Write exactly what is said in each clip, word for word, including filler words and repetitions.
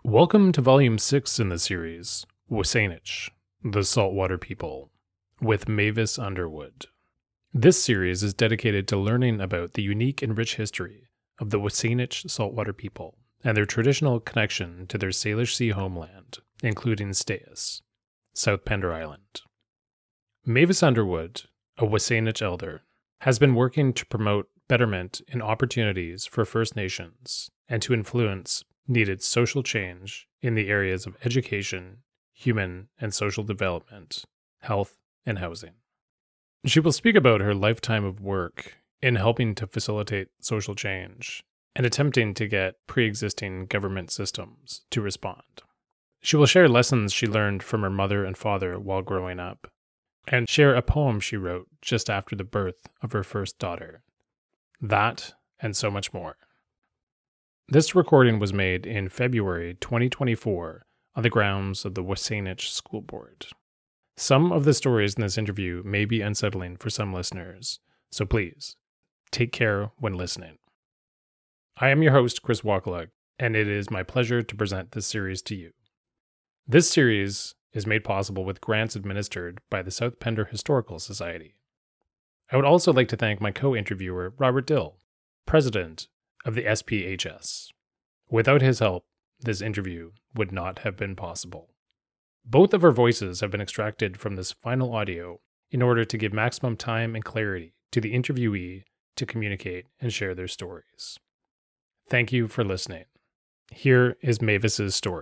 Welcome to Volume six in the series, WSÁNEĆ, The Saltwater People, with Mavis Underwood. This series is dedicated to learning about the unique and rich history of the WSÁNEĆ saltwater people and their traditional connection to their Salish Sea homeland, including Staes, South Pender Island. Mavis Underwood, a WSÁNEĆ elder, has been working to promote betterment and opportunities for First Nations and to influence needed social change in the areas of education, human and social development, health, and housing. She will speak about her lifetime of work in helping to facilitate social change and attempting to get pre-existing government systems to respond. She will share lessons she learned from her mother and father while growing up, and share a poem she wrote just after the birth of her first daughter. That and so much more. This recording was made in February twenty twenty-four on the grounds of the WSÁNEĆ School Board. Some of the stories in this interview may be unsettling for some listeners, so please, take care when listening. I am your host, Chris Wakaluk, and it is my pleasure to present this series to you. This series is made possible with grants administered by the South Pender Historical Society. I would also like to thank my co-interviewer, Robert Dill, president of the S P H S. Without his help, this interview would not have been possible. Both of our voices have been extracted from this final audio in order to give maximum time and clarity to the interviewee to communicate and share their stories. Thank you for listening. Here is Mavis's story.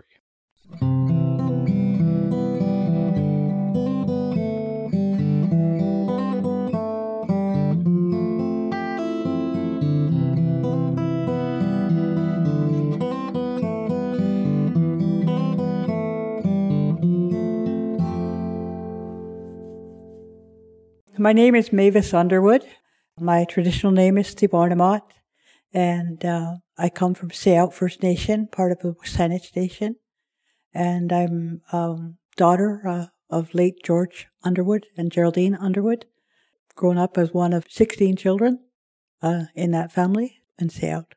My name is Mavis Underwood. My traditional name is Thibarnamot, and uh, I come from Sayout First Nation, part of the WSÁNEĆ Nation, and I'm um, daughter uh, of late George Underwood and Geraldine Underwood, grown up as one of sixteen children uh, in that family in Sayout.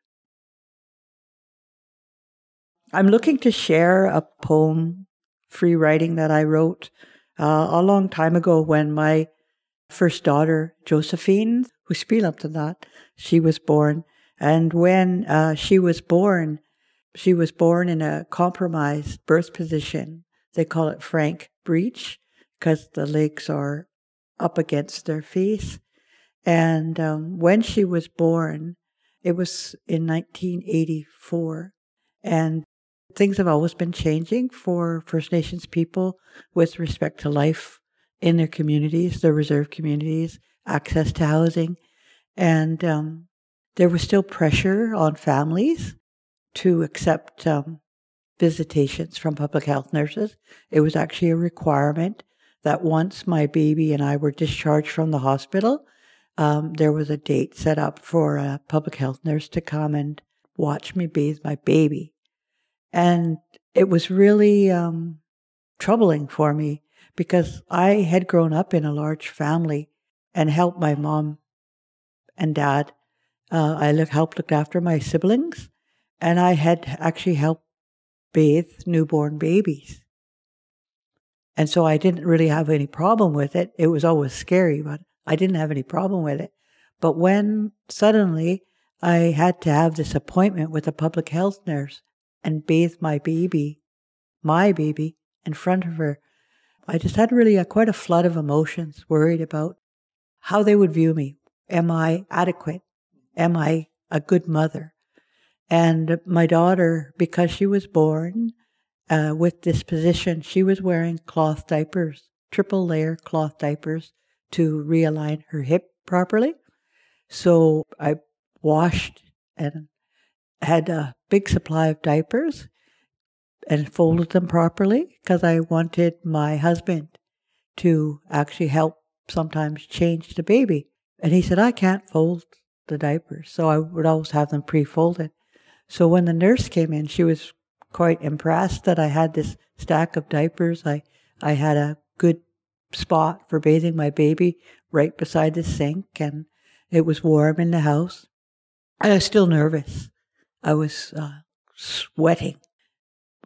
I'm looking to share a poem, free writing that I wrote uh, a long time ago when my first daughter, Josephine, who spiel up to that, she was born. And when uh, she was born, she was born in a compromised birth position. They call it Frank breech because the legs are up against their face. And um, when she was born, it was in nineteen eighty-four. And things have always been changing for First Nations people with respect to life in their communities, their reserve communities, access to housing. And um, there was still pressure on families to accept um, visitations from public health nurses. It was actually a requirement that once my baby and I were discharged from the hospital, um, there was a date set up for a public health nurse to come and watch me bathe my baby. And it was really um, troubling for me, because I had grown up in a large family and helped my mom and dad. Uh, I look, helped look after my siblings, and I had actually helped bathe newborn babies. And so I didn't really have any problem with it. It was always scary, but I didn't have any problem with it. But when suddenly I had to have this appointment with a public health nurse and bathe my baby, my baby, in front of her, I just had really a, quite a flood of emotions, worried about how they would view me. Am I adequate? Am I a good mother? And my daughter, because she was born uh, with this position, she was wearing cloth diapers, triple layer cloth diapers to realign her hip properly. So I washed and had a big supply of diapers and folded them properly because I wanted my husband to actually help sometimes change the baby. And he said, I can't fold the diapers. So I would always have them pre-folded. So when the nurse came in, she was quite impressed that I had this stack of diapers. I, I had a good spot for bathing my baby right beside the sink, and it was warm in the house. I was still nervous. I was uh, sweating.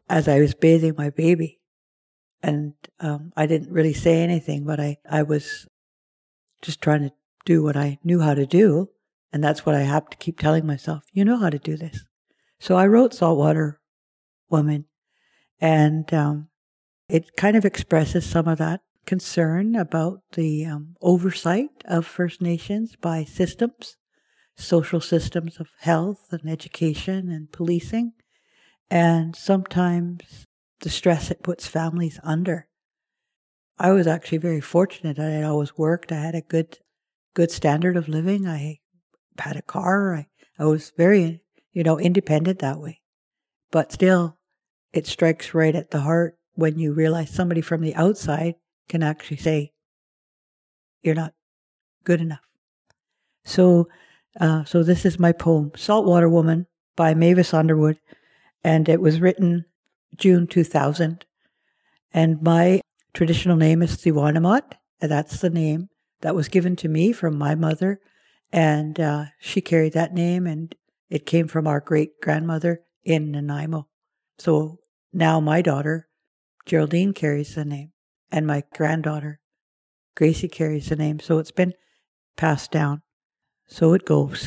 as I was bathing my baby. And um, I didn't really say anything, but I, I was just trying to do what I knew how to do. And that's what I have to keep telling myself. You know how to do this. So I wrote Saltwater Woman. And um, it kind of expresses some of that concern about the um, oversight of First Nations by systems, social systems of health and education and policing, and sometimes the stress it puts families under. I was actually very fortunate. I had always worked. I had a good good standard of living. I had a car. I, I was very, you know, independent that way. But still, it strikes right at the heart when you realize somebody from the outside can actually say, you're not good enough. So uh, so this is my poem, Saltwater Woman by Mavis Underwood, and it was written June two thousand. And my traditional name is Thiwanamot, and that's the name that was given to me from my mother, and uh, she carried that name, and it came from our great-grandmother in Nanaimo. So now my daughter, Geraldine, carries the name, and my granddaughter, Gracie, carries the name. So it's been passed down. So it goes.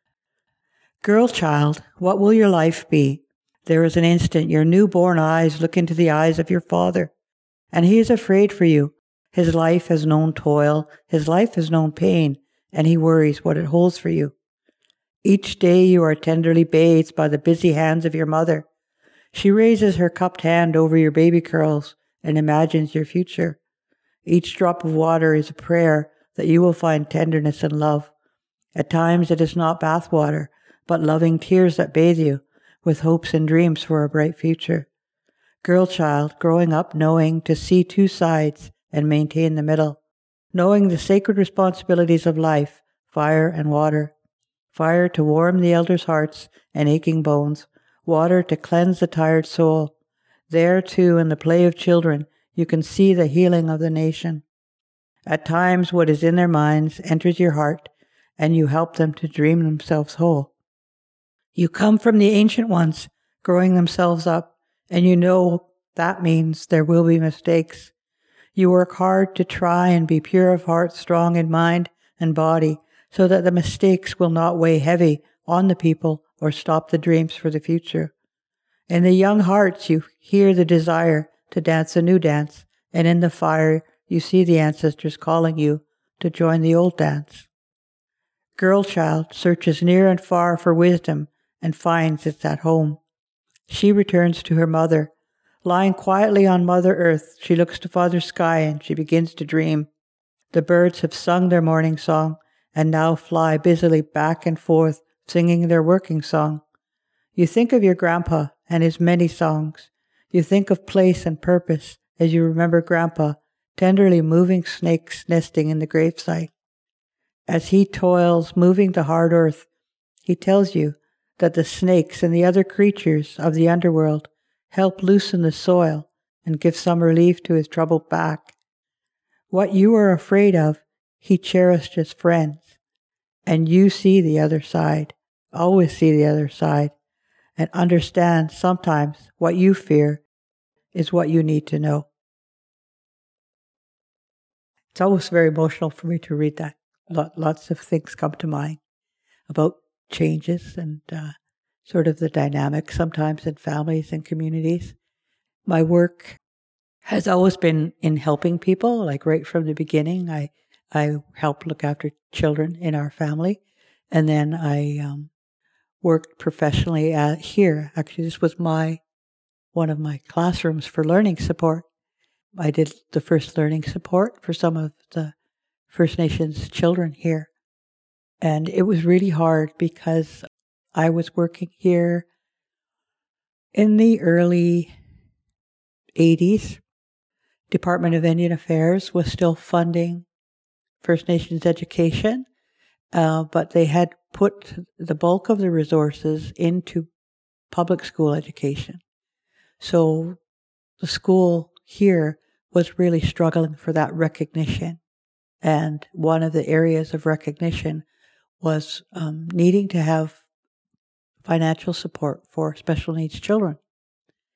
Girl child, what will your life be? There is an instant your newborn eyes look into the eyes of your father, and he is afraid for you. His life has known toil, his life has known pain, and he worries what it holds for you. Each day you are tenderly bathed by the busy hands of your mother. She raises her cupped hand over your baby curls and imagines your future. Each drop of water is a prayer that you will find tenderness and love. At times it is not bath water, but loving tears that bathe you with hopes and dreams for a bright future. Girl child, growing up knowing to see two sides and maintain the middle, knowing the sacred responsibilities of life, fire and water. Fire to warm the elders' hearts and aching bones, water to cleanse the tired soul. There, too, in the play of children, you can see the healing of the nation. At times, what is in their minds enters your heart, and you help them to dream themselves whole. You come from the ancient ones, growing themselves up, and you know that means there will be mistakes. You work hard to try and be pure of heart, strong in mind and body, so that the mistakes will not weigh heavy on the people or stop the dreams for the future. In the young hearts you hear the desire to dance a new dance, and in the fire you see the ancestors calling you to join the old dance. Girl child searches near and far for wisdom and finds it's at home. She returns to her mother. Lying quietly on Mother Earth, she looks to Father Sky and she begins to dream. The birds have sung their morning song and now fly busily back and forth, singing their working song. You think of your grandpa and his many songs. You think of place and purpose as you remember Grandpa tenderly moving snakes nesting in the gravesite. As he toils moving the hard earth, he tells you that the snakes and the other creatures of the underworld help loosen the soil and give some relief to his troubled back. What you are afraid of, he cherished as friends. And you see the other side, always see the other side, and understand sometimes what you fear is what you need to know. It's always very emotional for me to read that. Lots of things come to mind about changes and uh, sort of the dynamic sometimes in families and communities. My work has always been in helping people, like right from the beginning. I I help look after children in our family, and then I um, worked professionally at, here. Actually, this was my one of my classrooms for learning support. I did the first learning support for some of the First Nations children here. And it was really hard because I was working here in the early eighties. Department of Indian Affairs was still funding First Nations education, uh, but they had put the bulk of the resources into public school education. So the school here was really struggling for that recognition. And one of the areas of recognition was um, needing to have financial support for special needs children.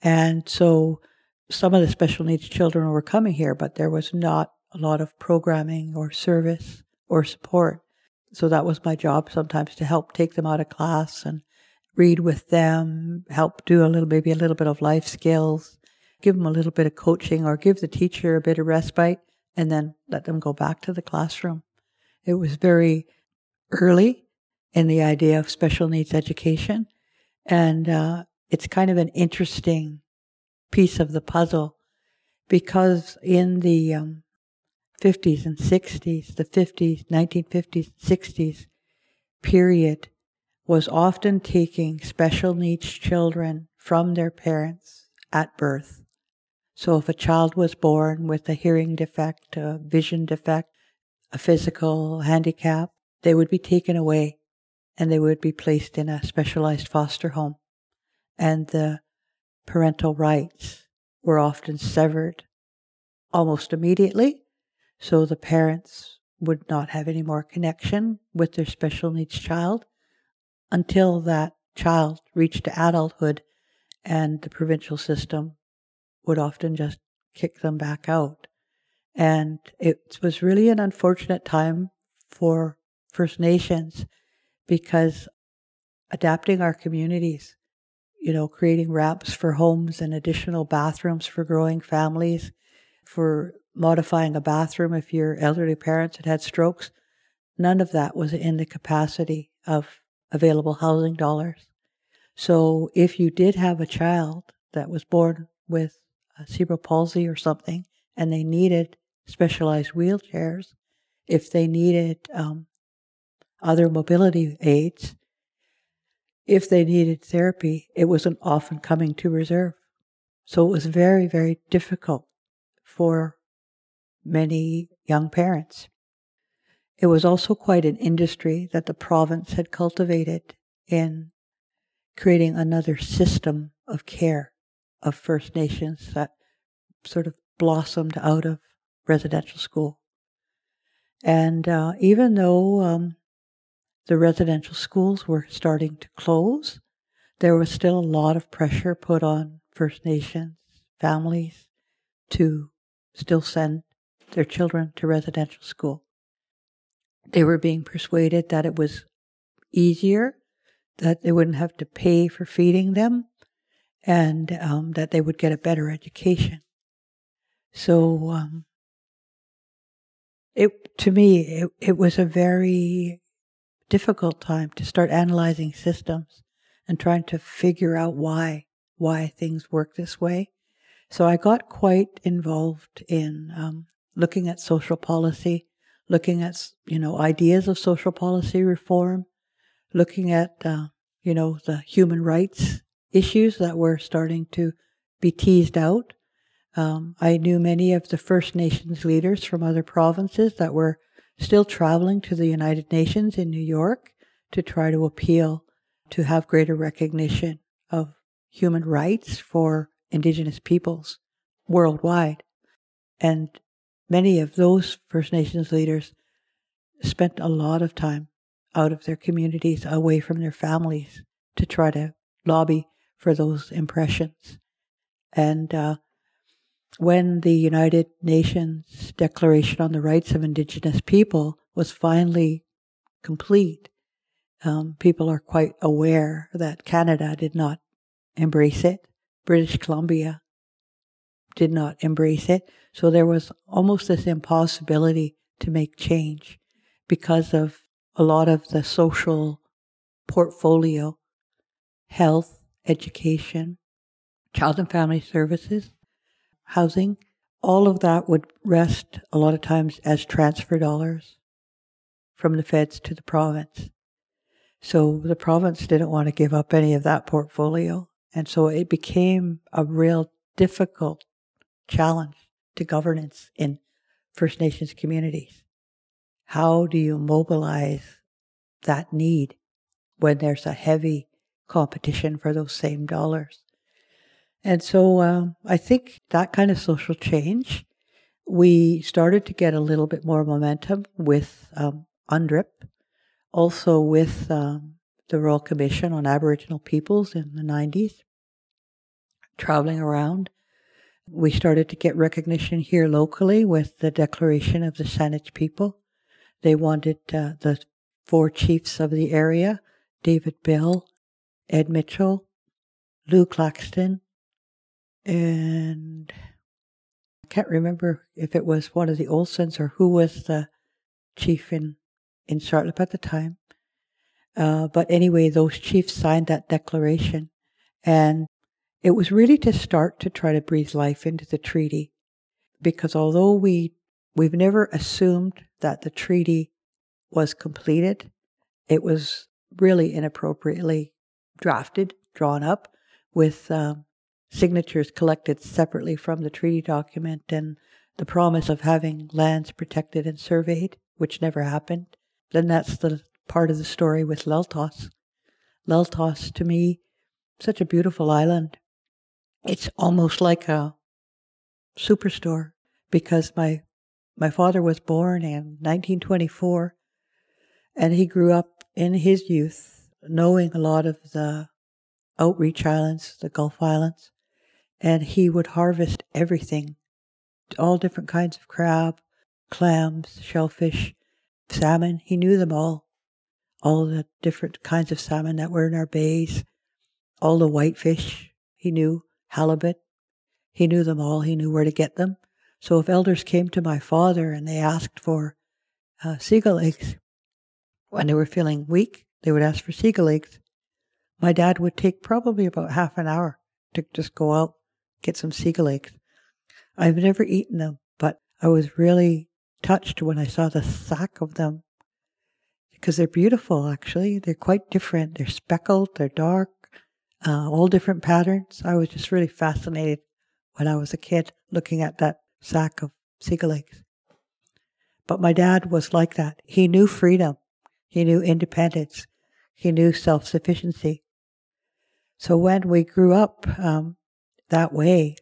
And so some of the special needs children were coming here, but there was not a lot of programming or service or support. So that was my job sometimes, to help take them out of class and read with them, help do a little, maybe a little bit of life skills, give them a little bit of coaching, or give the teacher a bit of respite, and then let them go back to the classroom. It was very early in the idea of special needs education. And uh, it's kind of an interesting piece of the puzzle, because in the um, fifties and sixties, the fifties, nineteen fifties, sixties period was often taking special needs children from their parents at birth. So if a child was born with a hearing defect, a vision defect, a physical handicap, they would be taken away and they would be placed in a specialized foster home. And the parental rights were often severed almost immediately, so the parents would not have any more connection with their special needs child until that child reached adulthood, and the provincial system would often just kick them back out. And it was really an unfortunate time for First Nations, because adapting our communities, you know, creating ramps for homes and additional bathrooms for growing families, for modifying a bathroom if your elderly parents had had strokes, none of that was in the capacity of available housing dollars. So if you did have a child that was born with a cerebral palsy or something, and they needed specialized wheelchairs, if they needed um, other mobility aids, if they needed therapy, it wasn't often coming to reserve. So it was very, very difficult for many young parents. It was also quite an industry that the province had cultivated in creating another system of care of First Nations that sort of blossomed out of residential school. And uh, even though um, the residential schools were starting to close, there was still a lot of pressure put on First Nations families to still send their children to residential school. They were being persuaded that it was easier, that they wouldn't have to pay for feeding them, and um, that they would get a better education. So um, it to me, it, it was a very difficult time to start analyzing systems and trying to figure out why, why things work this way. So I got quite involved in um, looking at social policy, looking at, you know, ideas of social policy reform, looking at, uh, you know, the human rights issues that were starting to be teased out. Um, I knew many of the First Nations leaders from other provinces that were still traveling to the United Nations in New York to try to appeal to have greater recognition of human rights for Indigenous peoples worldwide. And many of those First Nations leaders spent a lot of time out of their communities, away from their families, to try to lobby for those impressions. And uh, when the United Nations Declaration on the Rights of Indigenous People was finally complete, um, people are quite aware that Canada did not embrace it. British Columbia did not embrace it. So there was almost this impossibility to make change because of a lot of the social portfolio, health, education, child and family services, housing. All of that would rest a lot of times as transfer dollars from the feds to the province. So the province didn't want to give up any of that portfolio. And so it became a real difficult challenge to governance in First Nations communities. How do you mobilize that need when there's a heavy competition for those same dollars? And so um, I think that kind of social change, we started to get a little bit more momentum with um, UNDRIP, also with um, the Royal Commission on Aboriginal Peoples in the nineties. traveling around. We started to get recognition here locally with the declaration of the Saanich people. They wanted uh, the four chiefs of the area, David Bell, Ed Mitchell, Lou Claxton, and I can't remember if it was one of the Olsons or who was the chief in, in Charlotte at the time. Uh, but anyway, those chiefs signed that declaration, and it was really to start to try to breathe life into the treaty, because although we, we've never assumed that the treaty was completed, it was really inappropriately drafted, drawn up, with um, signatures collected separately from the treaty document and the promise of having lands protected and surveyed, which never happened. Then that's the part of the story with Leltos. Leltos, to me, such a beautiful island. It's almost like a superstore, because my my father was born in nineteen twenty-four, and he grew up in his youth knowing a lot of the outreach islands, the Gulf Islands, and he would harvest everything, all different kinds of crab, clams, shellfish, salmon. He knew them all, all the different kinds of salmon that were in our bays, all the whitefish he knew, halibut. He knew them all. He knew where to get them. So if elders came to my father and they asked for uh, seagull eggs, when they were feeling weak, they would ask for seagull eggs. My dad would take probably about half an hour to just go out, get some seagull eggs. I've never eaten them, but I was really touched when I saw the sack of them, because they're beautiful, actually. They're quite different. They're speckled, they're dark, uh, all different patterns. I was just really fascinated when I was a kid looking at that sack of seagull eggs. But my dad was like that. He knew freedom. He knew independence. He knew self-sufficiency. So when we grew up um, that way,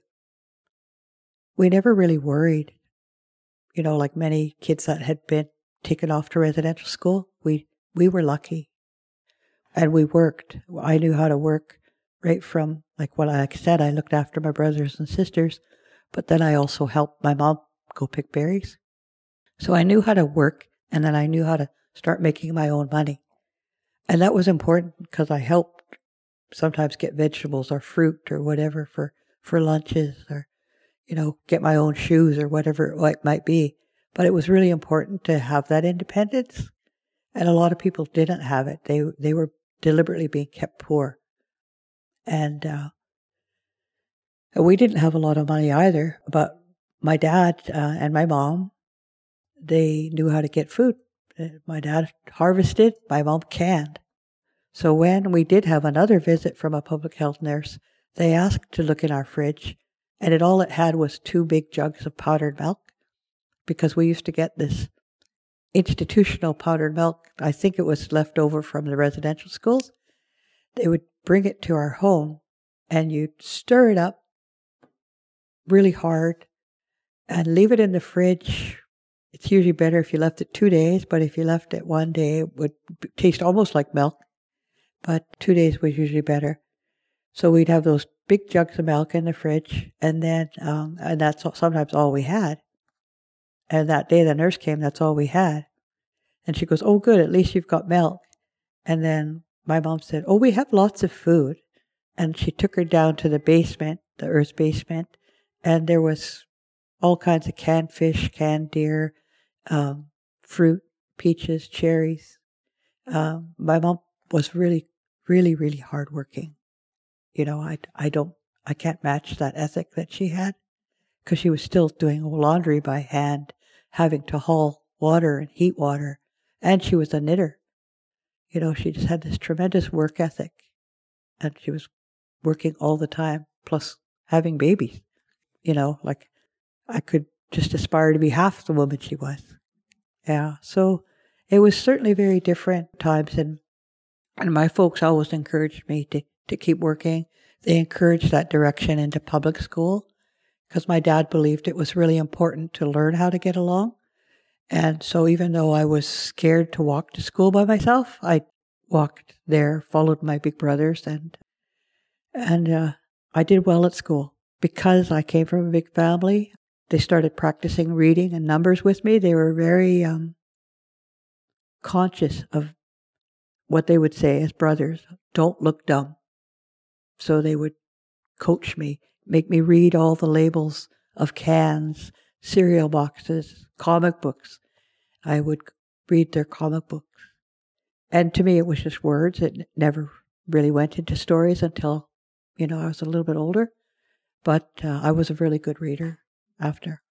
we never really worried. You know, like many kids that had been taken off to residential school, we, we were lucky. And we worked. I knew how to work right from, like what I said, I looked after my brothers and sisters, but then I also helped my mom go pick berries. So I knew how to work, and then I knew how to start making my own money. And that was important because I helped sometimes get vegetables or fruit or whatever for, for lunches, or, you know, get my own shoes or whatever it might be. But it was really important to have that independence. And a lot of people didn't have it. They they were deliberately being kept poor. And uh, we didn't have a lot of money either. But my dad uh, and my mom, they knew how to get food. My dad harvested, my mom canned. So when we did have another visit from a public health nurse, they asked to look in our fridge, and it all it had was two big jugs of powdered milk, because we used to get this institutional powdered milk. I think it was left over from the residential schools. They would bring it to our home, and you'd stir it up really hard and leave it in the fridge. It's usually better if you left it two days, but if you left it one day, it would taste almost like milk. But two days was usually better. So we'd have those big jugs of milk in the fridge, and then, um, and that's sometimes all we had. And that day the nurse came, that's all we had. And she goes, "Oh, good, at least you've got milk." And then my mom said, "Oh, we have lots of food." And she took her down to the basement, the earth basement, and there was all kinds of canned fish, canned deer, um, fruit, peaches, cherries. Um, my mom was really, really, really hardworking. You know, I, I don't, I can't match that ethic that she had, because she was still doing laundry by hand, having to haul water and heat water, and she was a knitter. You know, she just had this tremendous work ethic, and she was working all the time, plus having babies. You know, like I could just aspire to be half the woman she was. Yeah, so it was certainly very different times, and and my folks always encouraged me to, to keep working. They encouraged that direction into public school, because my dad believed it was really important to learn how to get along. And so even though I was scared to walk to school by myself, I walked there, followed my big brothers, and and uh, I did well at school. Because I came from a big family, they started practicing reading and numbers with me. They were very um, conscious of what they would say as brothers. Don't look dumb. So they would coach me, make me read all the labels of cans, cereal boxes, comic books. I would read their comic books. And to me, it was just words. It never really went into stories until, you know, I was a little bit older. But uh, I was a really good reader after.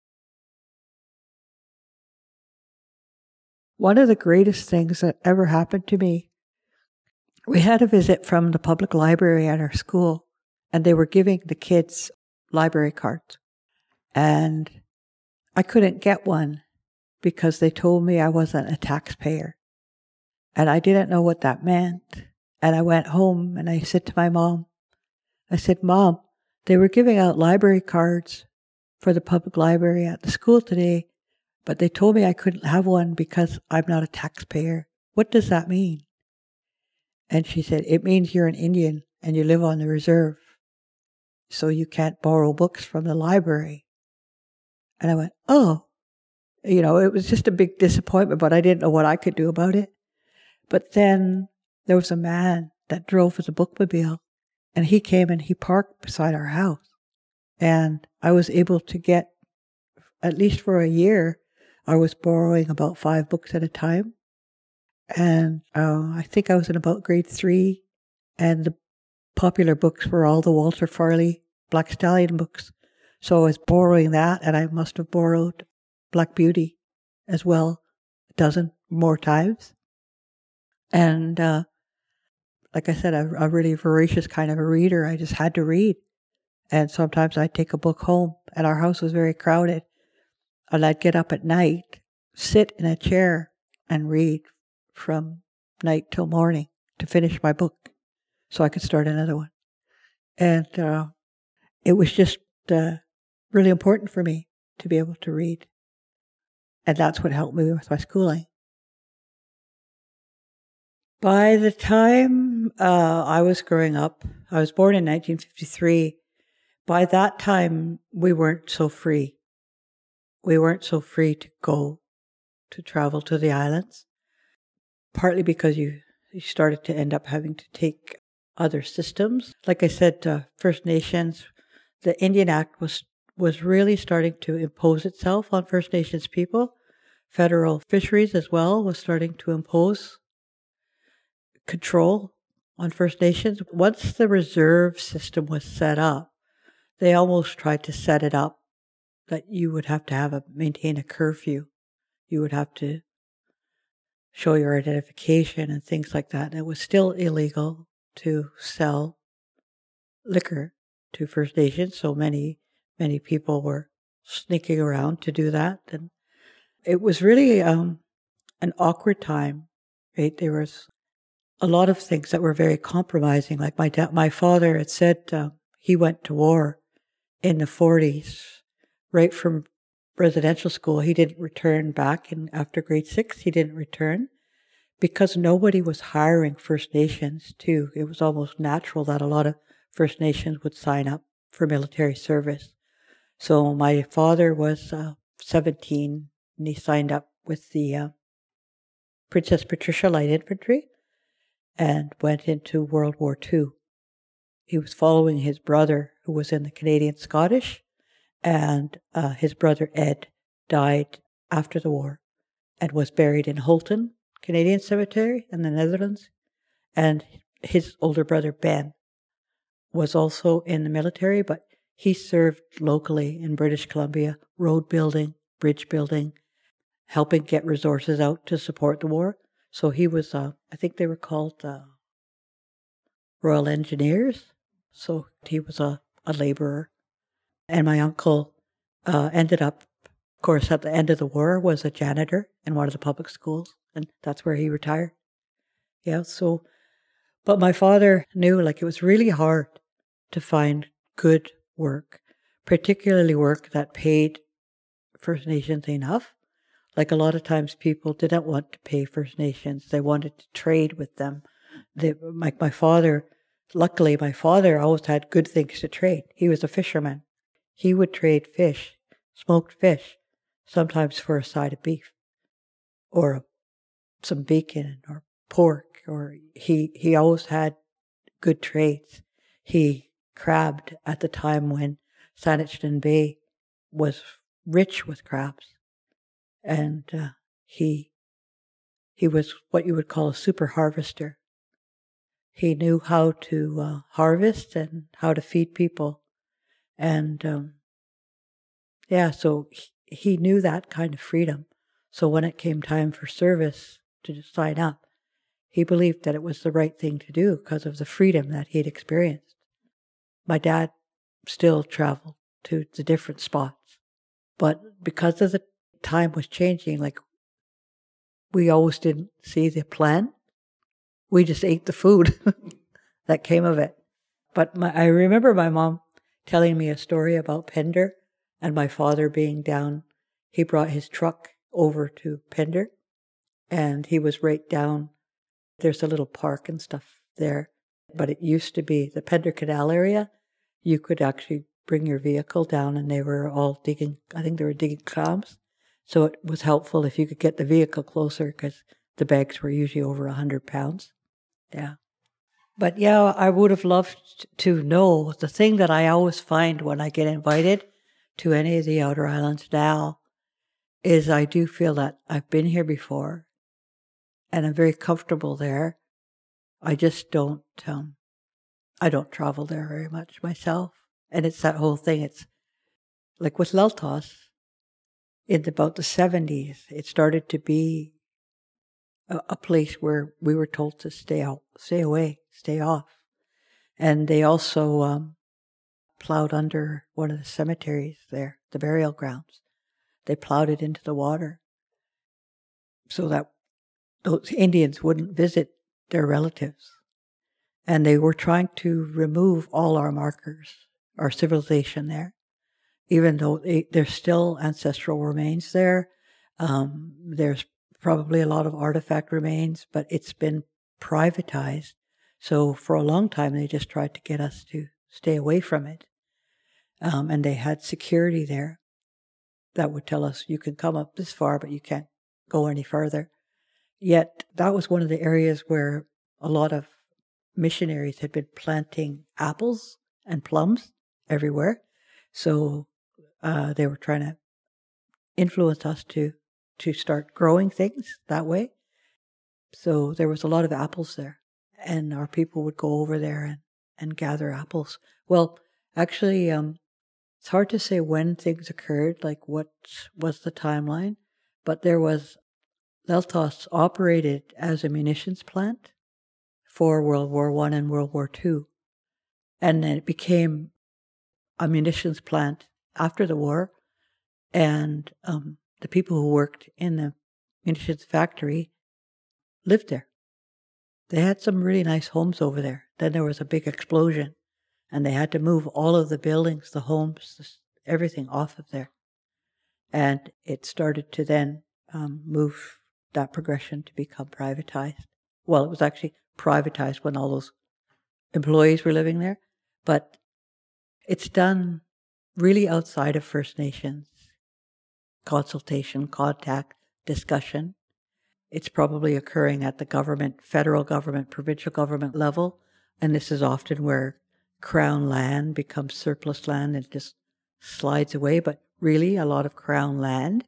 One of the greatest things that ever happened to me, we had a visit from the public library at our school, and they were giving the kids library cards. And I couldn't get one because they told me I wasn't a taxpayer. And I didn't know what that meant. And I went home and I said to my mom, I said, Mom, they were giving out library cards for the public library at the school today, but they told me I couldn't have one because I'm not a taxpayer. What does that mean? And she said, it means you're an Indian and you live on the reserve, so you can't borrow books from the library. And I went, oh, you know, it was just a big disappointment, but I didn't know what I could do about it. But then there was a man that drove with a bookmobile, and he came and he parked beside our house. And I was able to get, at least for a year, I was borrowing about five books at a time. And uh, I think I was in about grade three. And the popular books were all the Walter Farley Black Stallion books. So I was borrowing that, and I must have borrowed Black Beauty as well, a dozen more times. And uh, like I said, a, a really voracious kind of a reader. I just had to read. And sometimes I'd take a book home, and our house was very crowded. And I'd get up at night, sit in a chair, and read from night till morning to finish my book so I could start another one. And uh, it was just uh, really important for me to be able to read. And that's what helped me with my schooling. By the time uh, I was growing up, I was born in nineteen fifty-three. By that time, we weren't so free. We weren't so free to go, to travel to the islands, partly because you, you started to end up having to take other systems. Like I said, uh, First Nations, the Indian Act was, was really starting to impose itself on First Nations people. Federal fisheries as well was starting to impose control on First Nations. Once the reserve system was set up, they almost tried to set it up that you would have to have a maintain a curfew. You would have to show your identification and things like that. And it was still illegal to sell liquor to First Nations, so many, many people were sneaking around to do that. And it was really um, an awkward time, right? There was a lot of things that were very compromising. Like my dad, my father had said uh, he went to war in the forties, right from residential school. He didn't return back, and after grade six, he didn't return because nobody was hiring First Nations too. It was almost natural that a lot of First Nations would sign up for military service. So my father was uh, seventeen, and he signed up with the uh, Princess Patricia Light Infantry and went into World War Two. He was following his brother, who was in the Canadian Scottish, and uh, his brother Ed died after the war and was buried in Holton Canadian Cemetery in the Netherlands. And his older brother Ben was also in the military, but he served locally in British Columbia, road building, bridge building, helping get resources out to support the war. So he was, uh, I think they were called uh, Royal Engineers. So he was a, a laborer. And my uncle uh, ended up, of course, at the end of the war, was a janitor in one of the public schools. And that's where he retired. Yeah, so, but my father knew, like, it was really hard to find good work, particularly work that paid First Nations enough. Like, a lot of times people didn't want to pay First Nations. They wanted to trade with them. They, like my father luckily, my father always had good things to trade. He was a fisherman. He would trade fish, smoked fish, sometimes for a side of beef or some bacon or pork. Or he, he always had good trades. He crabbed at the time when Saanich Bay was rich with crabs. And uh, he he was what you would call a super harvester. He knew how to uh, harvest and how to feed people. And um, yeah, so he, he knew that kind of freedom. So when it came time for service to sign up, he believed that it was the right thing to do because of the freedom that he'd experienced. My dad still traveled to the different spots, but because of the time was changing, like we always didn't see the plan. We just ate the food that came of it. But my, I remember my mom telling me a story about Pender and my father being down. He brought his truck over to Pender and he was right down. There's a little park and stuff there, but it used to be the Pender Canal area. You could actually bring your vehicle down and they were all digging, I think they were digging clams. So it was helpful if you could get the vehicle closer because the bags were usually over one hundred pounds. Yeah. But yeah, I would have loved to know. The thing that I always find when I get invited to any of the outer islands now is I do feel that I've been here before and I'm very comfortable there. I just don't, um, I don't travel there very much myself. And it's that whole thing. It's like with Leltos, in about the seventies, it started to be a, a place where we were told to stay out, stay away, stay off. And they also um, plowed under one of the cemeteries there, the burial grounds. They plowed it into the water so that those Indians wouldn't visit their relatives. And they were trying to remove all our markers, our civilization there. Even though they, there's still ancestral remains there, um, there's probably a lot of artifact remains, but it's been privatized. So for a long time, they just tried to get us to stay away from it. Um, and they had security there that would tell us, you can come up this far, but you can't go any further. Yet that was one of the areas where a lot of missionaries had been planting apples and plums everywhere. So Uh, they were trying to influence us to to start growing things that way. So there was a lot of apples there, and our people would go over there and, and gather apples. Well, actually, um, it's hard to say when things occurred, like what was the timeline, but there was, Leltos operated as a munitions plant for World War One and World War Two, and then it became a munitions plant after the war, and um, the people who worked in the munitions factory lived there. They had some really nice homes over there. Then there was a big explosion, and they had to move all of the buildings, the homes, everything off of there. And it started to then um, move that progression to become privatized. Well, it was actually privatized when all those employees were living there, but it's done really outside of First Nations consultation, contact, discussion. It's probably occurring at the government, federal government, provincial government level, and this is often where Crown land becomes surplus land and just slides away. But really, a lot of Crown land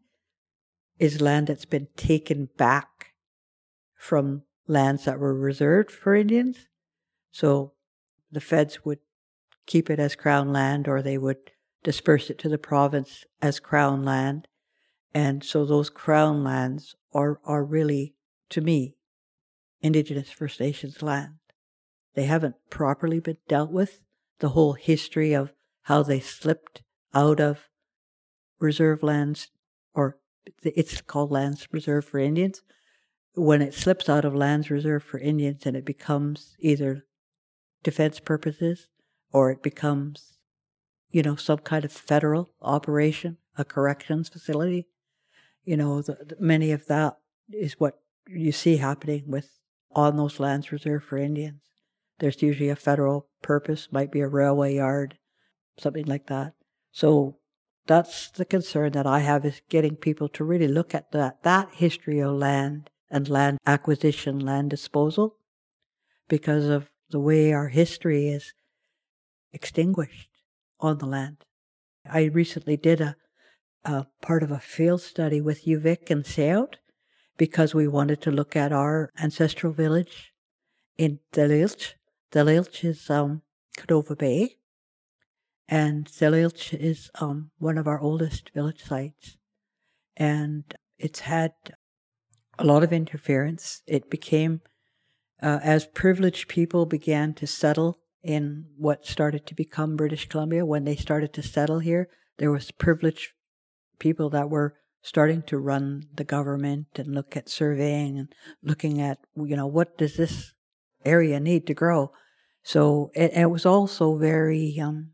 is land that's been taken back from lands that were reserved for Indians. So the feds would keep it as Crown land, or they would disperse it to the province as Crown land. And so those Crown lands are, are really, to me, Indigenous First Nations land. They haven't properly been dealt with. The whole history of how they slipped out of reserve lands, or it's called lands reserved for Indians. When it slips out of lands reserved for Indians and it becomes either defense purposes or it becomes, you know, some kind of federal operation, a corrections facility, you know, the, the, many of that is what you see happening with on those lands reserved for Indians. there's usually a federal purpose, might be a railway yard, something like that. So that's the concern that I have, is getting people to really look at that, that history of land and land acquisition, land disposal, because of the way our history is extinguished on the land. I recently did a, a part of a field study with U Vic and Sayout, because we wanted to look at our ancestral village in Delilch. Delilch is um, Cadova Bay, and Delilch is um, one of our oldest village sites. And it's had a lot of interference. It became, uh, as privileged people began to settle in what started to become British Columbia, when they started to settle here, there was privileged people that were starting to run the government and look at surveying and looking at, you know, what does this area need to grow? So it, it was also very um,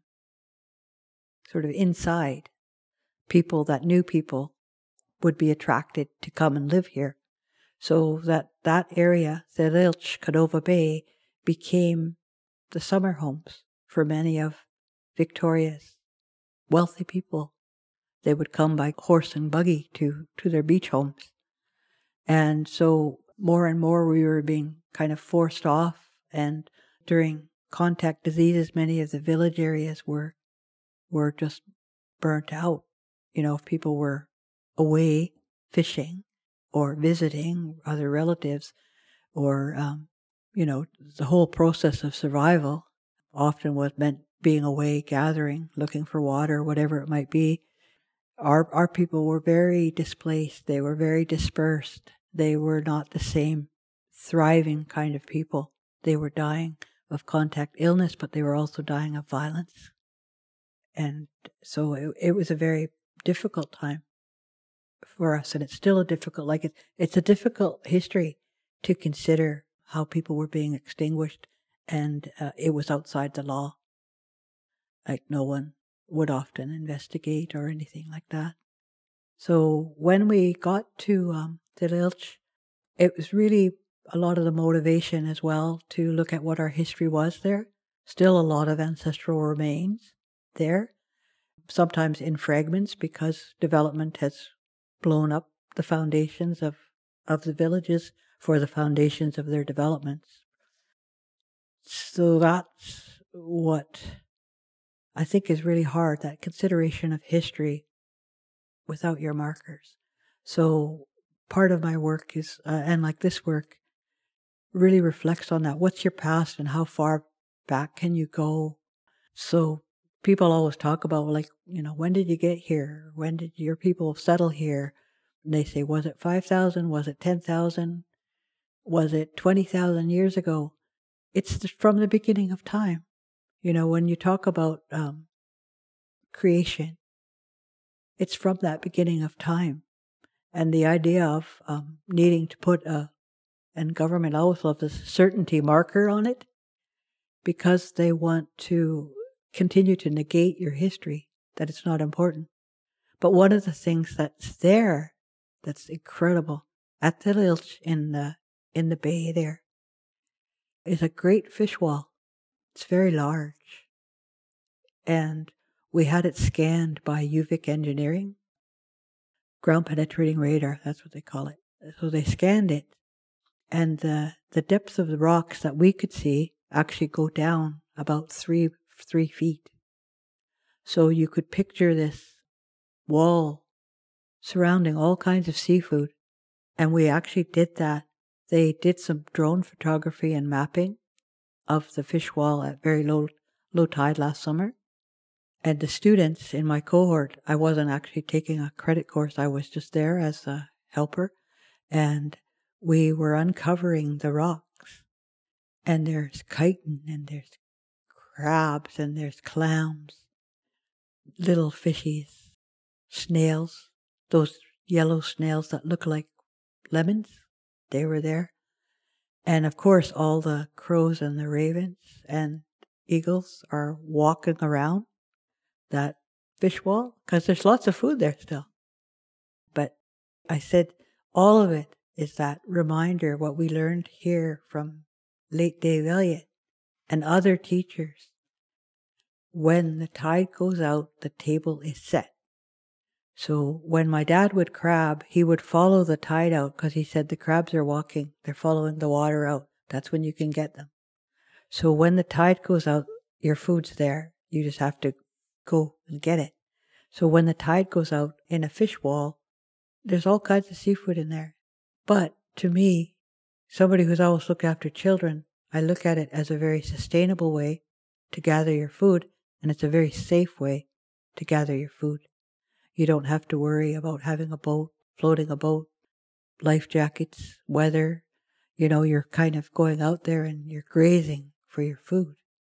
sort of inside. People that knew people would be attracted to come and live here. So that, that area, Delilch, Cadova Bay, became the summer homes for many of Victoria's wealthy people. They would come by horse and buggy to, to their beach homes. And so more and more we were being kind of forced off. And during contact diseases, many of the village areas were were just burnt out. You know, if people were away fishing or visiting other relatives, or, um, you know, the whole process of survival often was meant being away, gathering, looking for water, whatever it might be. Our our people were very displaced. They were very dispersed. They were not the same thriving kind of people. They were dying of contact illness, but they were also dying of violence. And so it, it was a very difficult time for us, and it's still a difficult, like it, it's a difficult history to consider how people were being extinguished, and uh, it was outside the law. Like no one would often investigate or anything like that. So when we got to um, Delilch, it was really a lot of the motivation as well to look at what our history was there. Still a lot of ancestral remains there, sometimes in fragments because development has blown up the foundations of, of the villages for the foundations of their developments. So that's what I think is really hard, that consideration of history without your markers. So part of my work is, uh, and like this work, really reflects on that. What's your past and how far back can you go? So people always talk about, like, you know, when did you get here? When did your people settle here? And they say, was it five thousand? Was it ten thousand? Was it twenty thousand years ago? It's the, from the beginning of time. You know, when you talk about um, creation, it's from that beginning of time. And the idea of um, needing to put a, and government always loves a certainty marker on it, because they want to continue to negate your history, that it's not important. But one of the things that's there, that's incredible, at the Delilch in the, in the bay there, is a great fish wall. It's very large. And we had it scanned by U Vic Engineering, ground penetrating radar, that's what they call it. So they scanned it, and the, the depth of the rocks that we could see actually go down about three, three feet. So you could picture this wall surrounding all kinds of seafood. And we actually did that. They did some drone photography and mapping of the fish wall at very low, low tide last summer. And the students in my cohort, I wasn't actually taking a credit course. I was just there as a helper. And we were uncovering the rocks. And there's chitin, and there's crabs, and there's clams, little fishies, snails, those yellow snails that look like lemons, they were there. And of course, all the crows and the ravens and eagles are walking around that fish wall, because there's lots of food there still. But I said, all of it is that reminder, what we learned here from late Dave Elliott, and other teachers, when the tide goes out, the table is set. So when my dad would crab, he would follow the tide out because he said the crabs are walking. They're following the water out. That's when you can get them. So when the tide goes out, your food's there. You just have to go and get it. So when the tide goes out in a fish wall, there's all kinds of seafood in there. But to me, somebody who's always looked after children, I look at it as a very sustainable way to gather your food, and it's a very safe way to gather your food. You don't have to worry about having a boat, floating a boat, life jackets, weather. You know, you're kind of going out there and you're grazing for your food.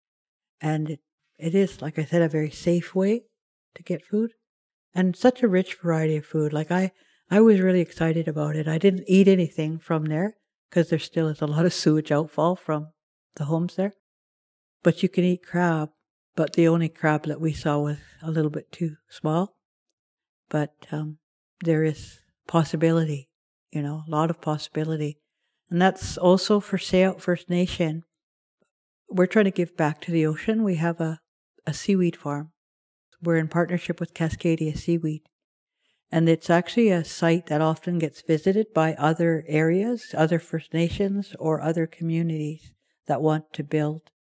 And it, it is, like I said, a very safe way to get food. And such a rich variety of food. Like I, I was really excited about it. I didn't eat anything from there because there still is a lot of sewage outfall from the homes there. But you can eat crab. But the only crab that we saw was a little bit too small. But um, there is possibility, you know, a lot of possibility. And that's also for Sayout First Nation. We're trying to give back to the ocean. We have a, a seaweed farm. We're in partnership with Cascadia Seaweed. And it's actually a site that often gets visited by other areas, other First Nations, or other communities that want to build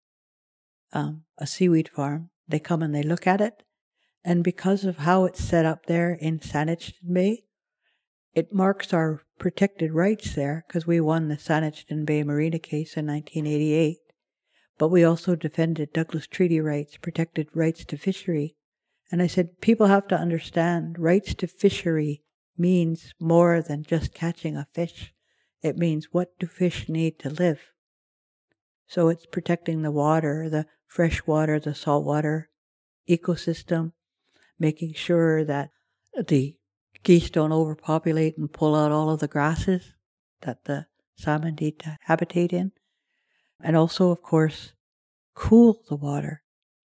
um, a seaweed farm. They come and they look at it. And because of how it's set up there in Saanich Bay, it marks our protected rights there, because we won the Saanich Bay Marina case in nineteen eighty-eight. But we also defended Douglas Treaty rights, protected rights to fishery. And I said, people have to understand rights to fishery means more than just catching a fish. It means, what do fish need to live? So it's protecting the water, the fresh water, the saltwater ecosystem, making sure that the geese don't overpopulate and pull out all of the grasses that the salmon need to habitate in. And also, of course, cool the water.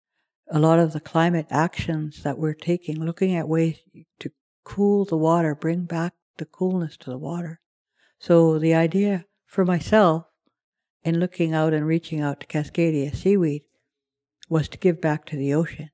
A lot of the climate actions that we're taking, looking at ways to cool the water, bring back the coolness to the water. So the idea for myself in looking out and reaching out to Cascadia Seaweed was to give back to the ocean.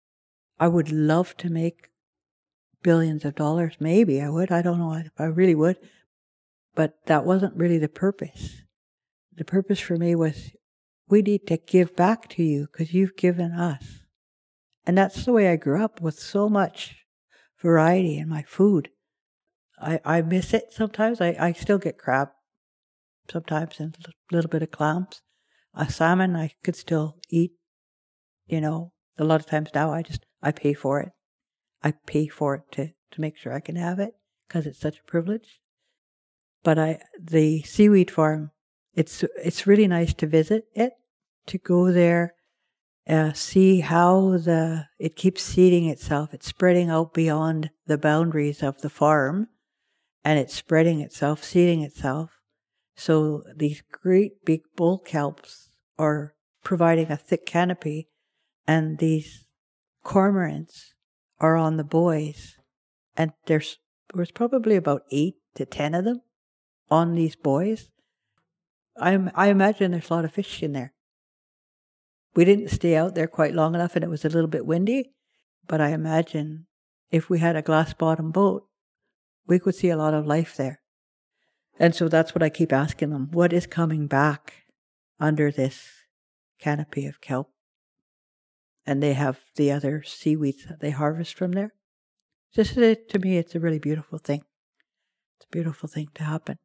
I would love to make billions of dollars. Maybe I would. I don't know if I really would. But that wasn't really the purpose. The purpose for me was, we need to give back to you because you've given us. And that's the way I grew up, with so much variety in my food. I, I miss it sometimes. I, I still get crab sometimes and a little bit of clams. A salmon I could still eat, you know. A lot of times now I just, I pay for it. I pay for it to, to make sure I can have it because it's such a privilege. But I, the seaweed farm, it's it's really nice to visit it, to go there, uh, see how the it keeps seeding itself. It's spreading out beyond the boundaries of the farm, and it's spreading itself, seeding itself. So these great big bull kelps are providing a thick canopy, and these cormorants are on the buoys, and there's there's probably about eight to ten of them on these buoys. I I imagine there's a lot of fish in there. We didn't stay out there quite long enough, and it was a little bit windy, but I imagine if we had a glass bottom boat, we could see a lot of life there. And so that's what I keep asking them. What is coming back under this canopy of kelp? And they have the other seaweeds that they harvest from there. Just to me, it's a really beautiful thing. It's a beautiful thing to happen.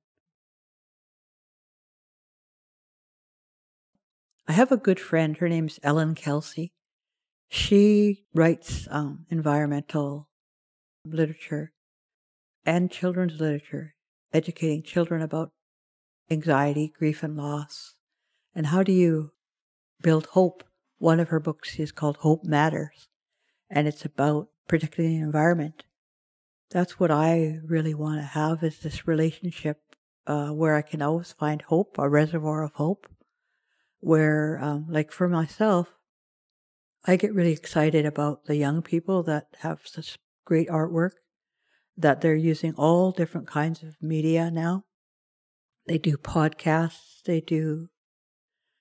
I have a good friend. Her name's Ellen Kelsey. She writes um, environmental literature and children's literature, educating children about anxiety, grief, and loss. And how do you build hope? One of her books is called Hope Matters, and it's about protecting the environment. That's what I really want to have, is this relationship uh, where I can always find hope, a reservoir of hope, where, um, like for myself, I get really excited about the young people that have such great artwork, that they're using all different kinds of media now. They do podcasts, they do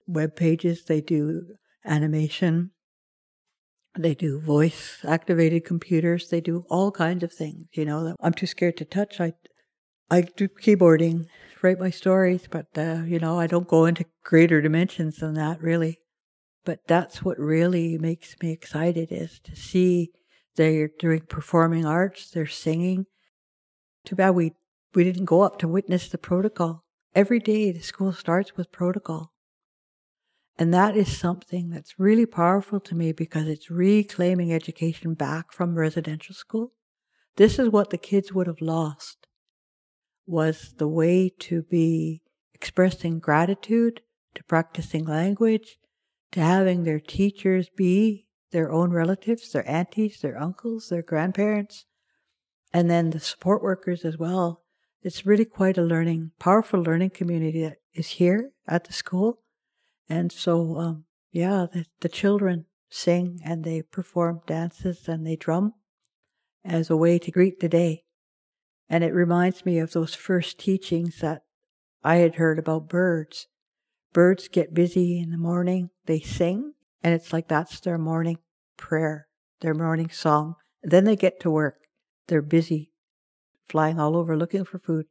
web pages, they do animation, they do voice-activated computers, they do all kinds of things, you know, that I'm too scared to touch. I, I do keyboarding, write my stories, but, uh, you know, I don't go into greater dimensions than that, really. But that's what really makes me excited, is to see they're doing performing arts, they're singing. Too bad we, we didn't go up to witness the protocol. Every day the school starts with protocol. And that is something that's really powerful to me, because it's reclaiming education back from residential school. This is what the kids would have lost, was the way to be expressing gratitude, to practicing language, to having their teachers be their own relatives, their aunties, their uncles, their grandparents, and then the support workers as well. It's really quite a learning, powerful learning community that is here at the school. And so, um, yeah, the, the children sing and they perform dances and they drum as a way to greet the day. And it reminds me of those first teachings that I had heard about birds. Birds get busy in the morning, they sing, and it's like that's their morning prayer, their morning song. Then they get to work. They're busy, flying all over looking for food.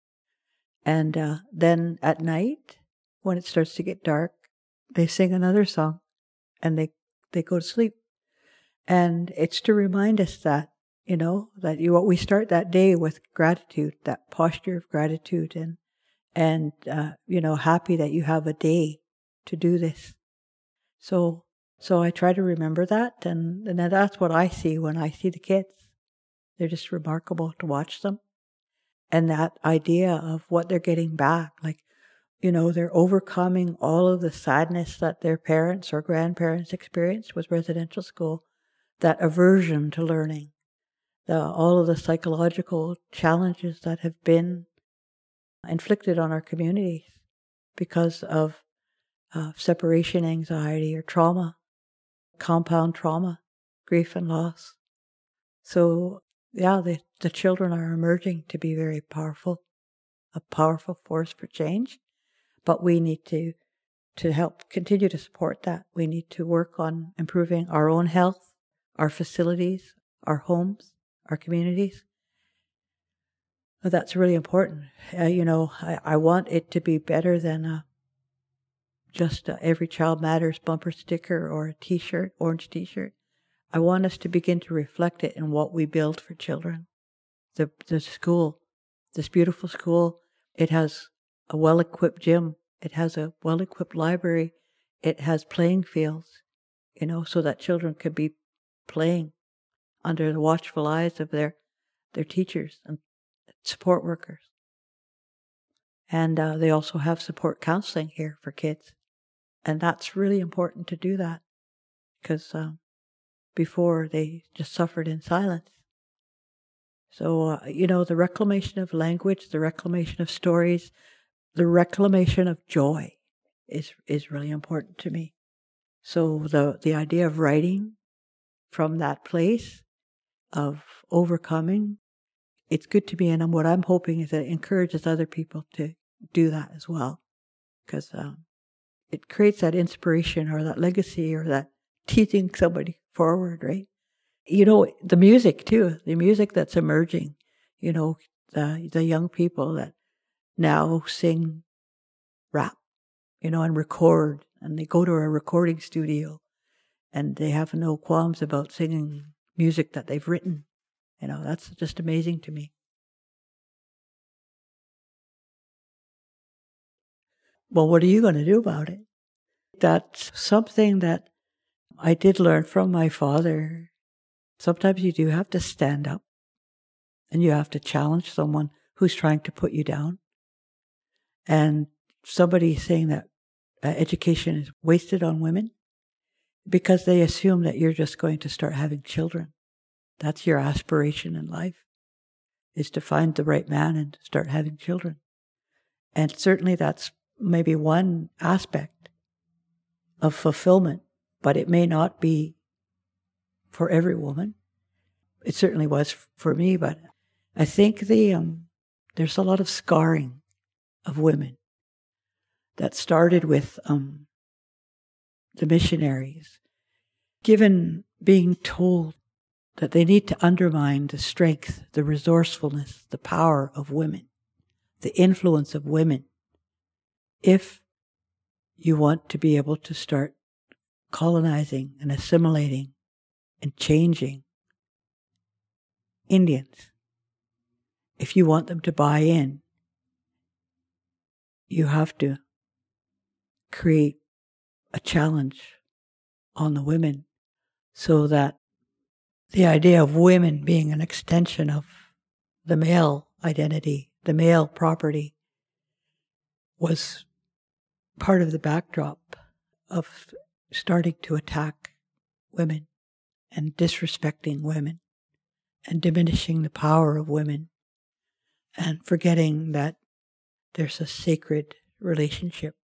And uh, then at night, when it starts to get dark, they sing another song, and they, they go to sleep. And it's to remind us that, you know, that you we start that day with gratitude, that posture of gratitude, and and uh, you know, happy that you have a day to do this. So so I try to remember that, and and that's what I see when I see the kids. They're just remarkable to watch them, and that idea of what they're getting back, like, you know, they're overcoming all of the sadness that their parents or grandparents experienced with residential school, that aversion to learning, the, all of the psychological challenges that have been inflicted on our communities because of uh, separation anxiety or trauma, compound trauma, grief and loss. So, yeah, the, the children are emerging to be very powerful, a powerful force for change. But we need to, to help continue to support that. We need to work on improving our own health, our facilities, our homes, our communities. That's really important. Uh, you know, I, I want it to be better than a, just a Every Child Matters bumper sticker or a t-shirt, orange t-shirt. I want us to begin to reflect it in what we build for children. The, the school, this beautiful school, it has a well-equipped gym. It has a well-equipped library. It has playing fields, you know, so that children can be playing under the watchful eyes of their, their teachers and support workers. And uh, they also have support counseling here for kids. And that's really important to do that, because um, before they just suffered in silence. So, uh, you know, the reclamation of language, the reclamation of stories, the reclamation of joy is is really important to me. So the, the idea of writing from that place of overcoming, it's good to me. And what I'm hoping is that it encourages other people to do that as well. Because um, it creates that inspiration or that legacy or that teaching somebody forward, right? You know, the music too, the music that's emerging, you know, the, the young people that now sing rap, you know, and record, and they go to a recording studio and they have no qualms about singing music that they've written. You know, that's just amazing to me. Well, what are you going to do about it? That's something that I did learn from my father. Sometimes you do have to stand up and you have to challenge someone who's trying to put you down. And somebody saying that uh, education is wasted on women because they assume that you're just going to start having children. That's your aspiration in life, is to find the right man and start having children. And certainly that's maybe one aspect of fulfillment, but it may not be for every woman. It certainly was for me, but I think the um, there's a lot of scarring of women that started with um, the missionaries, given being told that they need to undermine the strength, the resourcefulness, the power of women, the influence of women, if you want to be able to start colonizing and assimilating and changing Indians. If you want them to buy in, you have to create a challenge on the women so that the idea of women being an extension of the male identity, the male property, was part of the backdrop of starting to attack women and disrespecting women and diminishing the power of women and forgetting that there's a sacred relationship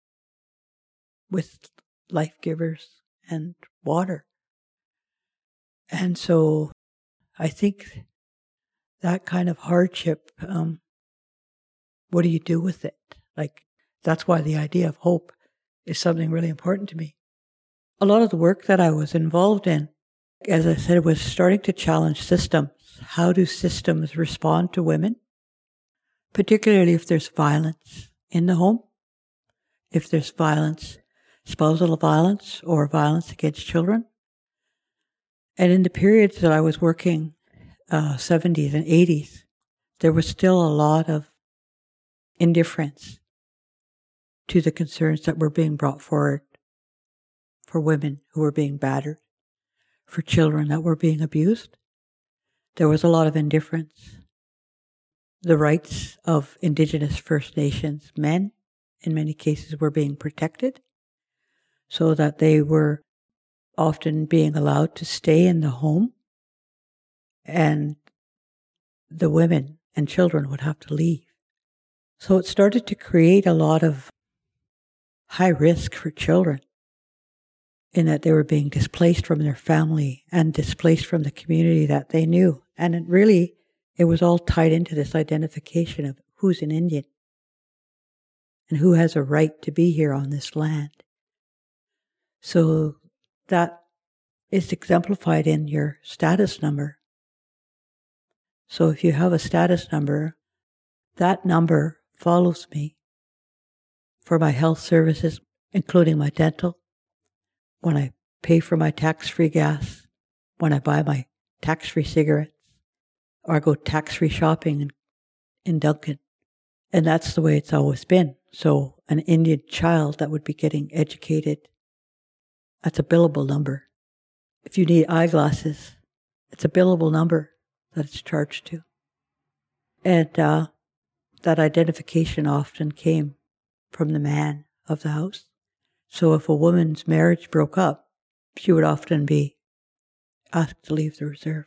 with life givers and water. And so I think that kind of hardship, um, what do you do with it? Like, that's why the idea of hope is something really important to me. A lot of the work that I was involved in, as I said, was starting to challenge systems. How do systems respond to women? Particularly if there's violence in the home, if there's violence, spousal violence or violence against children. And in the periods that I was working, uh, seventies and eighties, there was still a lot of indifference to the concerns that were being brought forward for women who were being battered, for children that were being abused. There was a lot of indifference. The rights of Indigenous First Nations men, in many cases, were being protected so that they were often being allowed to stay in the home, and the women and children would have to leave. So it started to create a lot of high risk for children in that they were being displaced from their family and displaced from the community that they knew. And it really, it was all tied into this identification of who's an Indian and who has a right to be here on this land. So that is exemplified in your status number. So if you have a status number, that number follows me for my health services, including my dental, when I pay for my tax-free gas, when I buy my tax-free cigarettes, or I go tax-free shopping in, in Duncan. And that's the way it's always been. So an Indian child that would be getting educated, that's a billable number. If you need eyeglasses, it's a billable number that it's charged to. And uh, that identification often came from the man of the house. So if a woman's marriage broke up, she would often be asked to leave the reserve.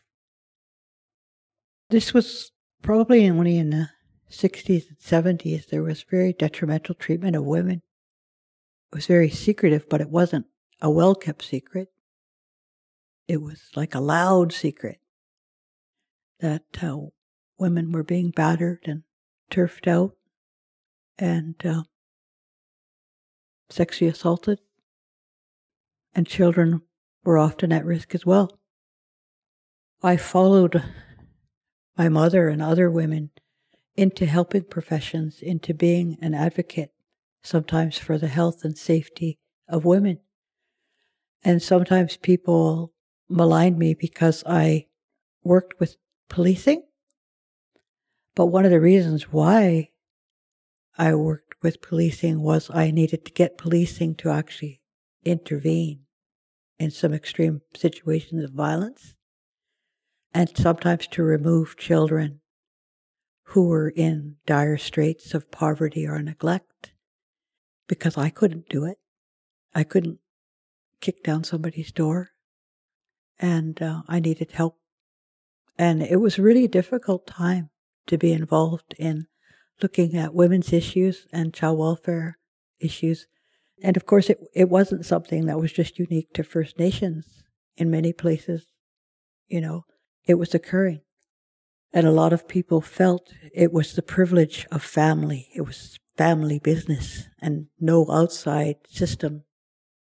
This was probably only in the sixties and seventies. There was very detrimental treatment of women. It was very secretive, but it wasn't a well-kept secret. It was like a loud secret that uh, women were being battered and turfed out and uh, sexually assaulted, and children were often at risk as well. I followed my mother and other women into helping professions, into being an advocate, sometimes for the health and safety of women. And sometimes people maligned me because I worked with policing. But one of the reasons why I worked with policing was I needed to get policing to actually intervene in some extreme situations of violence, and sometimes to remove children who were in dire straits of poverty or neglect, because I couldn't do it. I couldn't kick down somebody's door, and uh, I needed help. And it was really a difficult time to be involved in looking at women's issues and child welfare issues. And of course, it, it wasn't something that was just unique to First Nations. In many places, you know, it was occurring. And a lot of people felt it was the privilege of family. It was family business and no outside system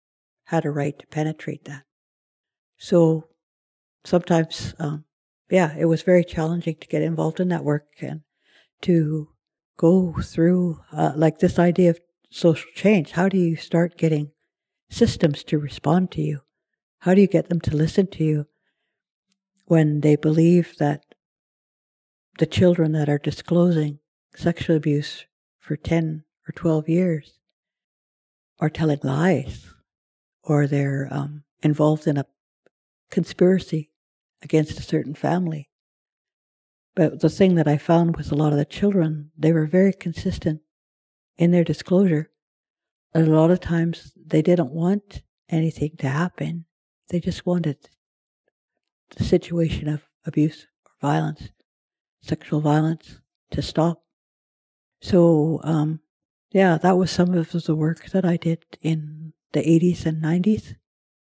had a right to penetrate that. So sometimes, um, yeah, it was very challenging to get involved in that work and to go through, uh, like this idea of social change. How do you start getting systems to respond to you? How do you get them to listen to you when they believe that the children that are disclosing sexual abuse for ten or twelve years are telling lies, or they're um, involved in a conspiracy against a certain family? But the thing that I found with a lot of the children, they were very consistent in their disclosure. And a lot of times they didn't want anything to happen. They just wanted the situation of abuse or violence, sexual violence, to stop. So, um, yeah, that was some of the work that I did in the eighties and nineties.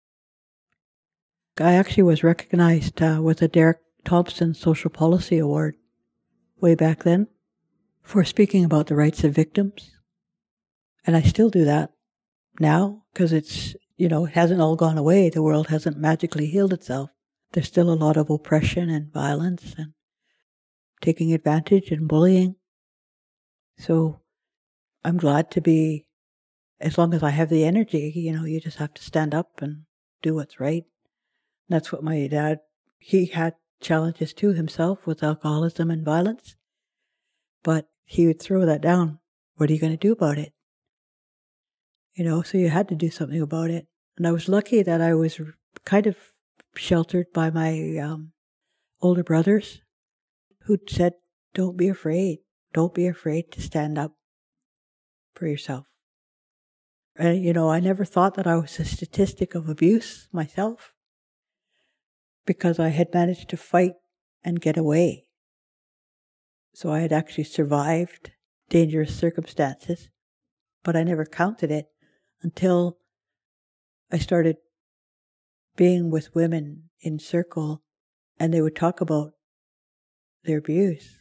I actually was recognized uh, with the Derek Thompson Social Policy Award way back then for speaking about the rights of victims. And I still do that now because it's, you know, it hasn't all gone away. The world hasn't magically healed itself. There's still a lot of oppression and violence and taking advantage and bullying. So I'm glad to be, as long as I have the energy, you know, you just have to stand up and do what's right. And that's what my dad, he had challenges too himself with alcoholism and violence, but he would throw that down. What are you going to do about it? You know, so you had to do something about it. And I was lucky that I was kind of sheltered by my um, older brothers who said, don't be afraid. Don't be afraid to stand up for yourself. And, you know, I never thought that I was a statistic of abuse myself because I had managed to fight and get away. So I had actually survived dangerous circumstances, but I never counted it until I started being with women in circle and they would talk about their abuse.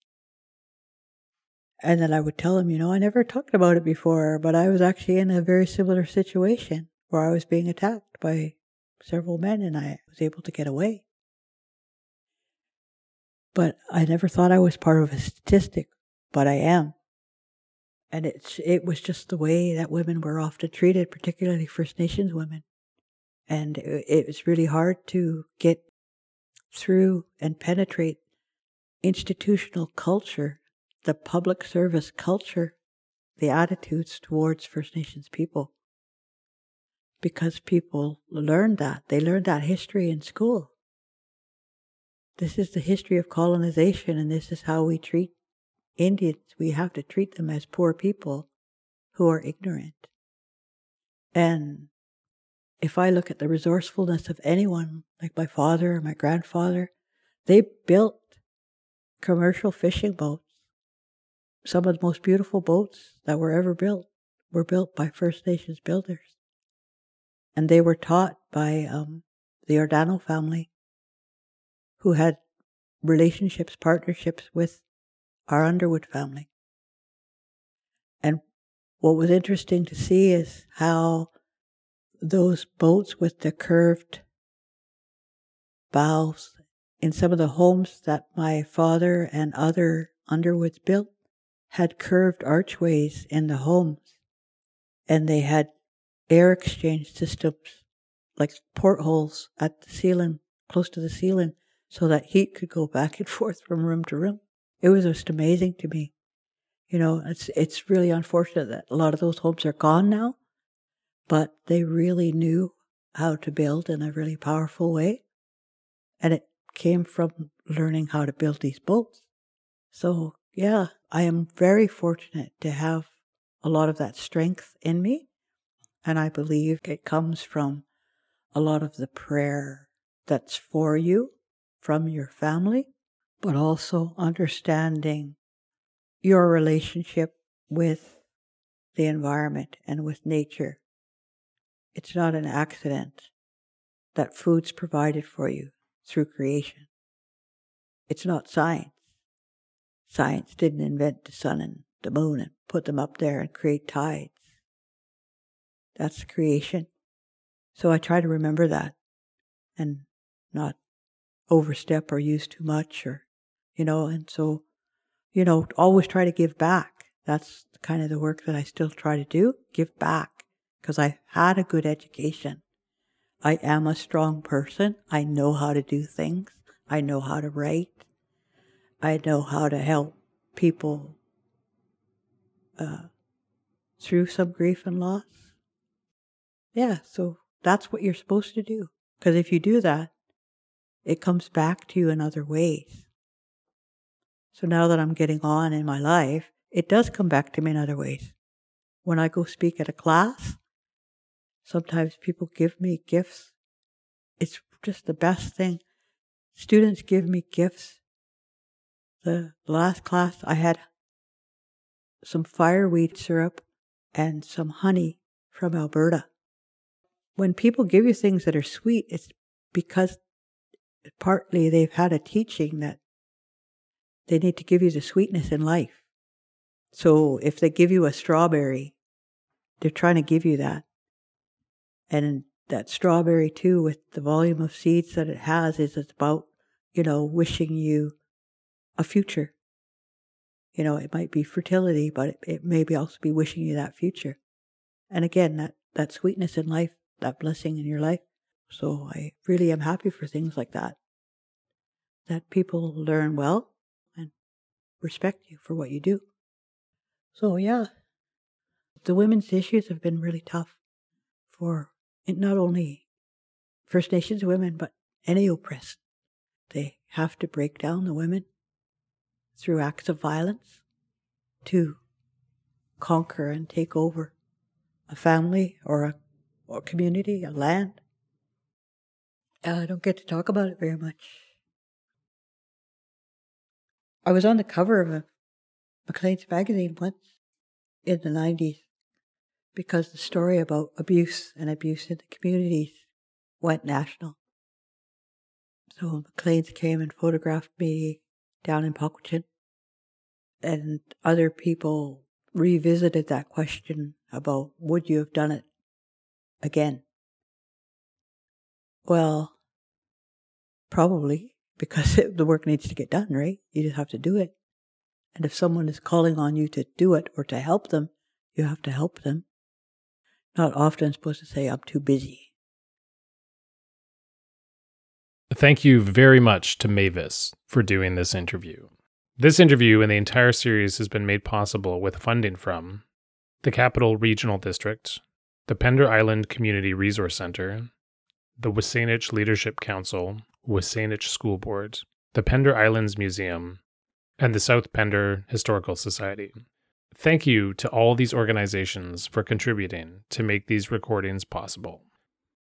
And then I would tell them, you know, I never talked about it before, but I was actually in a very similar situation where I was being attacked by several men and I was able to get away. But I never thought I was part of a statistic, but I am. And it's, it was just the way that women were often treated, particularly First Nations women. And it, it was really hard to get through and penetrate institutional culture, the public service culture, the attitudes towards First Nations people. Because people learned that. They learned that history in school. This is the history of colonization, and this is how we treat Indians. We have to treat them as poor people who are ignorant. And if I look at the resourcefulness of anyone, like my father or my grandfather, they built commercial fishing boats. Some of the most beautiful boats that were ever built were built by First Nations builders. And they were taught by um, the Ordano family, who had relationships, partnerships with our Underwood family. And what was interesting to see is how those boats with the curved bows in some of the homes that my father and other Underwoods built had curved archways in the homes. And they had air exchange systems, like portholes at the ceiling, close to the ceiling, so that heat could go back and forth from room to room. It was just amazing to me. You know, it's it's really unfortunate that a lot of those homes are gone now, but they really knew how to build in a really powerful way. And it came from learning how to build these boats. So, yeah, I am very fortunate to have a lot of that strength in me. And I believe it comes from a lot of the prayer that's for you from your family, but also understanding your relationship with the environment and with nature. It's not an accident that food's provided for you through creation. It's not science. Science didn't invent the sun and the moon and put them up there and create tides. That's creation. So I try to remember that and not overstep or use too much, or, you know, and so, you know, always try to give back. That's kind of the work that I still try to do, give back, because I had a good education. I am a strong person. I know how to do things. I know how to write. I know how to help people uh, through some grief and loss. Yeah, so that's what you're supposed to do. Because if you do that, it comes back to you in other ways. So now that I'm getting on in my life, it does come back to me in other ways. When I go speak at a class, sometimes people give me gifts. It's just the best thing. Students give me gifts. The last class, I had some fireweed syrup and some honey from Alberta. When people give you things that are sweet, it's because partly they've had a teaching that they need to give you the sweetness in life. So if they give you a strawberry, they're trying to give you that. And that strawberry too, with the volume of seeds that it has, is it's about, you know, wishing you a future. You know, it might be fertility, but it, it may be also be wishing you that future. And again, that, that sweetness in life, that blessing in your life. So I really am happy for things like that. That people learn well and respect you for what you do. So yeah, the women's issues have been really tough for not only First Nations women, but any oppressed. They have to break down the women through acts of violence to conquer and take over a family or a or community, a land. Uh, I don't get to talk about it very much. I was on the cover of a Maclean's magazine once in the nineties because the story about abuse and abuse in the communities went national. So Maclean's came and photographed me down in Pukwudgie, and other people revisited that question about, would you have done it again? Well, probably, because it, the work needs to get done, right? You just have to do it. And if someone is calling on you to do it or to help them, you have to help them. Not often supposed to say, I'm too busy. Thank you very much to Mavis for doing this interview. This interview and the entire series has been made possible with funding from the Capital Regional District, the Pender Island Community Resource Center, the WSÁNEĆ Leadership Council, WSÁNEĆ School Board, the Pender Islands Museum, and the South Pender Historical Society. Thank you to all these organizations for contributing to make these recordings possible.